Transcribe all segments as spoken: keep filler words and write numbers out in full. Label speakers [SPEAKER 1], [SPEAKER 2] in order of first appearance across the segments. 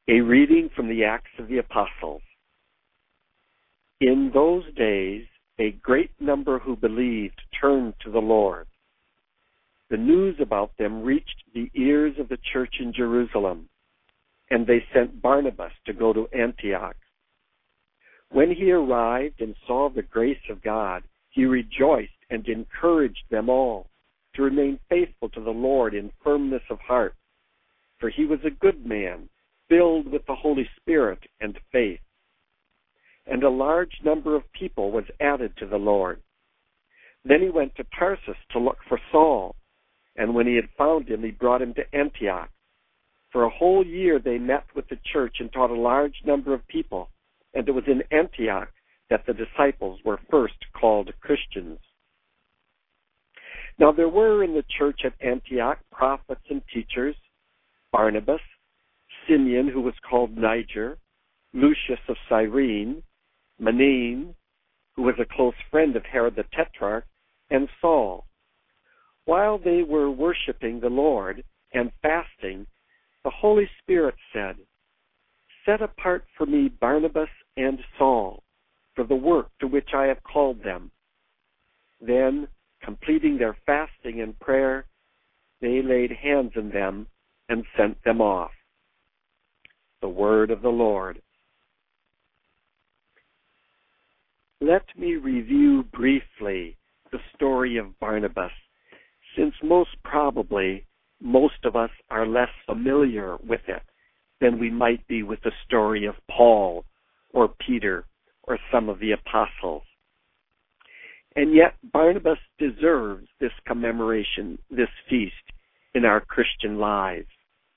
[SPEAKER 1] A reading from the Acts of the Apostles. In those days, a great number who believed turned to the Lord. The news about them reached the ears of the church in Jerusalem, and they sent Barnabas to go to Antioch. When he arrived and saw the grace of God, he rejoiced and encouraged them all to remain faithful to the Lord in firmness of heart, for he was a good man, filled with the Holy Spirit and faith. And a large number of people was added to the Lord. Then he went to Tarsus to look for Saul, and when he had found him, he brought him to Antioch. For a whole year they met with the church and taught a large number of people, and it was in Antioch that the disciples were first called Christians. Now there were in the church at Antioch prophets and teachers: Barnabas, Simeon, who was called Niger, Lucius of Cyrene, Manaen, who was a close friend of Herod the Tetrarch, and Saul. While they were worshiping the Lord and fasting, the Holy Spirit said, "Set apart for me Barnabas and Saul for the work to which I have called them." Then, completing their fasting and prayer, they laid hands on them and sent them off. The word of the Lord. Let me review briefly the story of Barnabas, since most probably most of us are less familiar with it than we might be with the story of Paul or Peter or some of the apostles. And yet Barnabas deserves this commemoration, this feast in our Christian lives.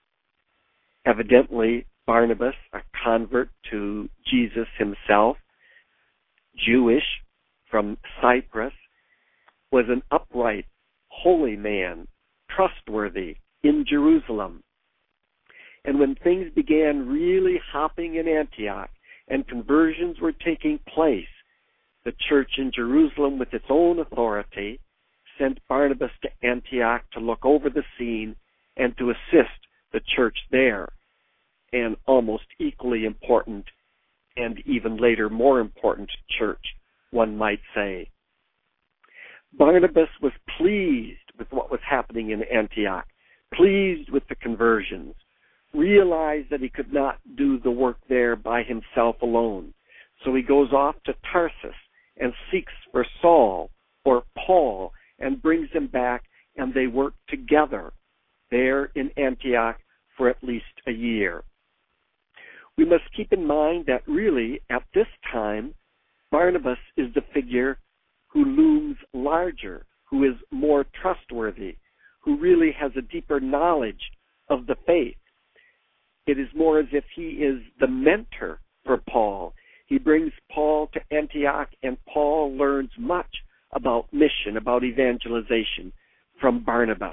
[SPEAKER 1] Evidently, Barnabas, a convert to Jesus himself, Jewish, from Cyprus, was an upright, holy man, trustworthy, in Jerusalem. And when things began really hopping in Antioch and conversions were taking place, the church in Jerusalem, with its own authority, sent Barnabas to Antioch to look over the scene and to assist the church there. An almost equally important and even later more important church, one might say. Barnabas was pleased with what was happening in Antioch, pleased with the conversions, realized that he could not do the work there by himself alone. So he goes off to Tarsus and seeks for Saul or Paul and brings him back, and they work together there in Antioch for at least a year. We must keep in mind that really, at this time, Barnabas is the figure who looms larger, who is more trustworthy, who really has a deeper knowledge of the faith. It is more as if he is the mentor for Paul. He brings Paul to Antioch, and Paul learns much about mission, about evangelization from Barnabas.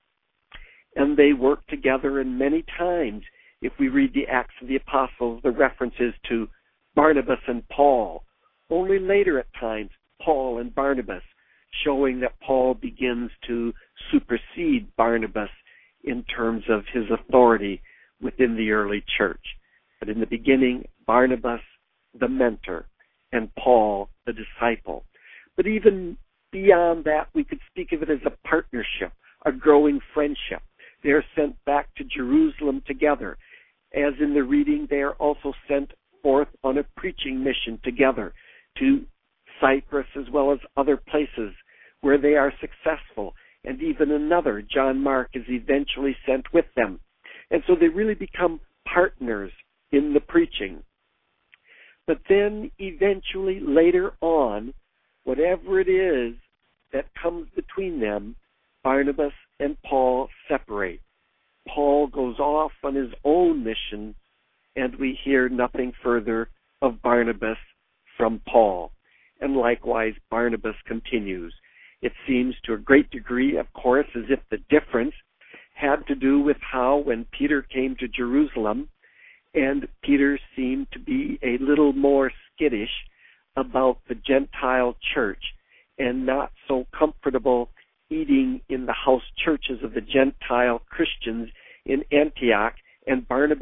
[SPEAKER 1] And they work together, and many times, if we read the Acts of the Apostles, the references to Barnabas and Paul. Only later at times, Paul and Barnabas, showing that Paul begins to supersede Barnabas in terms of his authority within the early church. But in the beginning, Barnabas, the mentor, and Paul, the disciple. But even beyond that, we could speak of it as a partnership, a growing friendship. They are sent back to Jerusalem together. As in the reading, they are also sent forth on a preaching mission together to Cyprus as well as other places where they are successful. And even another, John Mark, is eventually sent with them. And so they really become partners in the preaching. But then eventually, later on, whatever it is that comes between them, Barnabas and Paul separate. Paul goes off on his own mission, and we hear nothing further of Barnabas from Paul. And likewise, Barnabas continues. It seems to a great degree, of course, as if the difference had to do with how when Peter came to Jerusalem, and Peter seemed to be a little more skittish about the Gentile church and not so comfortable eating in the house churches of the Gentile Christians in Antioch, and Barnabas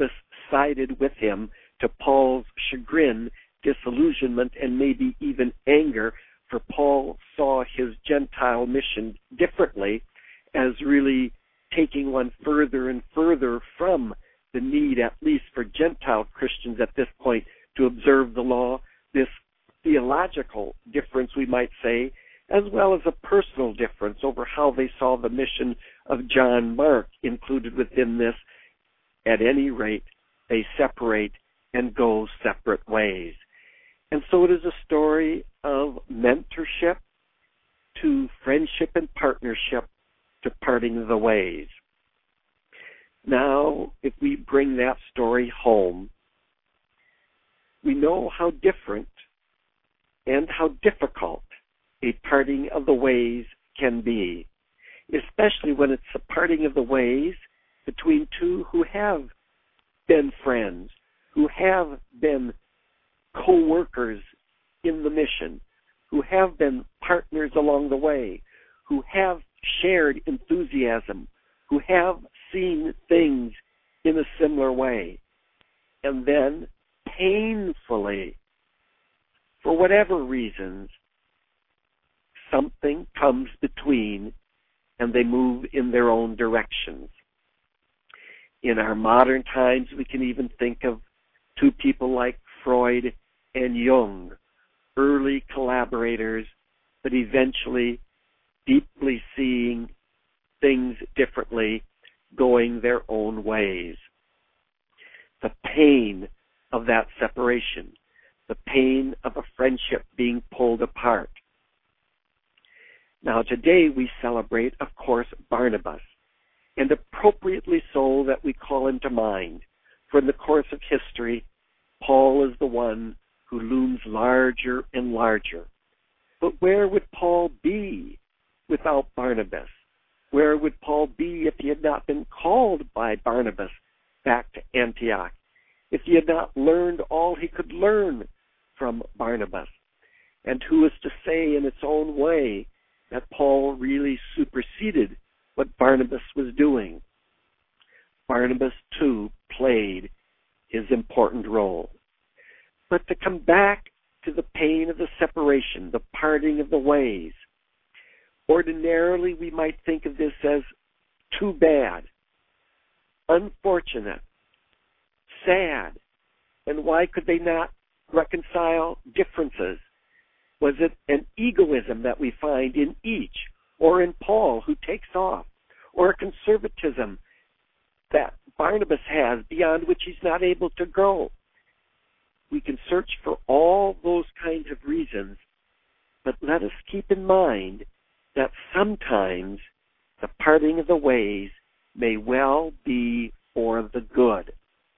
[SPEAKER 1] sided with him, to Paul's chagrin, disillusionment, and maybe even anger, for Paul saw his Gentile mission differently, as really taking one further and further from the need, at least for Gentile Christians at this point, to observe the law. This theological difference, we might say, as well as a personal difference over how they saw the mission of John Mark included within this. At any rate, they separate and go separate ways. And so it is a story of mentorship to friendship and partnership to parting the ways. Now, if we bring that story home, we know how different and how difficult a parting of the ways can be, especially when it's a parting of the ways between two who have been friends, who have been co-workers in the mission, who have been partners along the way, who have shared enthusiasm, who have seen things in a similar way. And then, painfully, for whatever reasons, something comes between and they move in their own directions. In our modern times, we can even think of two people like Freud and Jung, early collaborators, but eventually deeply seeing things differently, going their own ways. The pain of that separation, the pain of a friendship being pulled apart. Now, today we celebrate, of course, Barnabas, and appropriately so that we call him to mind. For in the course of history, Paul is the one who looms larger and larger. But where would Paul be without Barnabas? Where would Paul be if he had not been called by Barnabas back to Antioch? If he had not learned all he could learn from Barnabas? And who is to say in its own way that Paul really superseded what Barnabas was doing? Barnabas, too, played his important role. But to come back to the pain of the separation, the parting of the ways, ordinarily we might think of this as too bad, unfortunate, sad, and why could they not reconcile differences? Was it an egoism that we find in each, or in Paul, who takes off, or a conservatism that Barnabas has beyond which he's not able to grow? We can search for all those kinds of reasons, but let us keep in mind that sometimes the parting of the ways may well be for the good.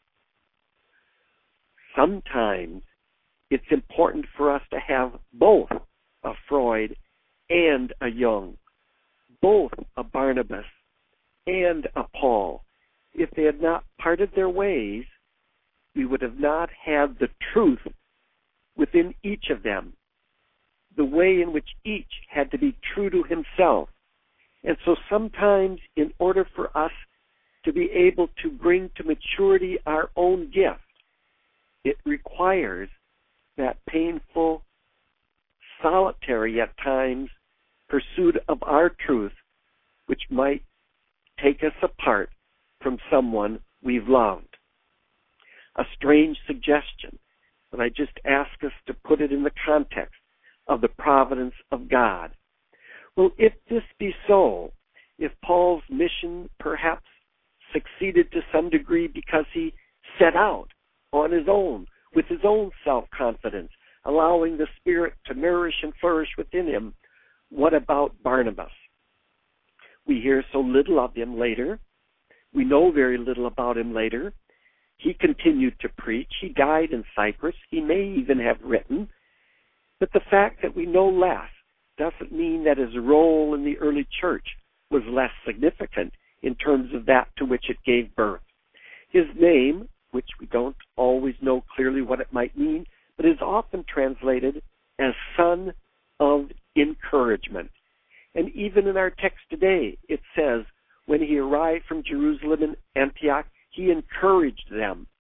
[SPEAKER 1] Sometimes it's important for us to have both a Freud and a Jung, both a Barnabas and a Paul. If they had not parted their ways, we would have not had the truth within each of them, the way in which each had to be true to himself. And so sometimes, in order for us to be able to bring to maturity our own gift, it requires that painful, solitary at times, pursuit of our truth, which might take us apart from someone we've loved. A strange suggestion, but I just ask us to put it in the context of the providence of God. Well, if this be so, if Paul's mission perhaps succeeded to some degree because he set out on his own, with his own self-confidence, allowing the Spirit to nourish and flourish within him, what about Barnabas? We hear so little of him later. We know very little about him later. He continued to preach. He died in Cyprus. He may even have written. But the fact that we know less doesn't mean that his role in the early church was less significant in terms of that to which it gave birth. His name, which we don't always know clearly what it might mean, but is often translated as son of encouragement. And even in our text today, it says, when he arrived from Jerusalem and Antioch, he encouraged them.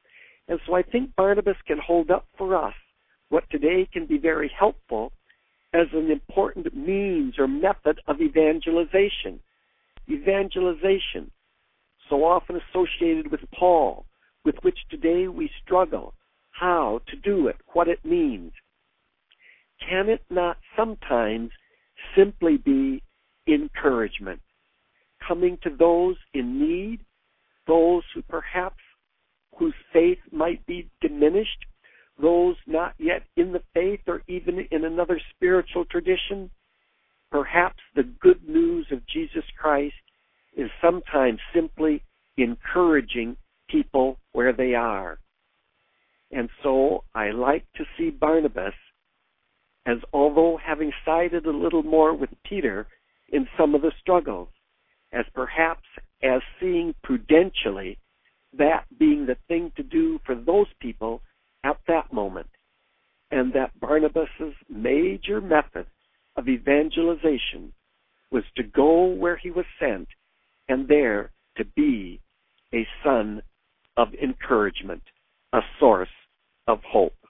[SPEAKER 1] And so I think Barnabas can hold up for us what today can be very helpful as an important means or method of evangelization. Evangelization, so often associated with Paul, with which today we struggle, how to do it, what it means. Can it not sometimes simply be encouragement, coming to those in need, those who perhaps whose faith might be diminished, those not yet in the faith or even in another spiritual tradition? Perhaps the good news of Jesus Christ is sometimes simply encouraging people where they are. And so I like to see Barnabas as, although having sided a little more with Peter in some of the struggles, as perhaps as seeing prudentially that being the thing to do for those people at that moment, and that Barnabas's major method of evangelization was to go where he was sent and there to be a son of encouragement, a source of hope.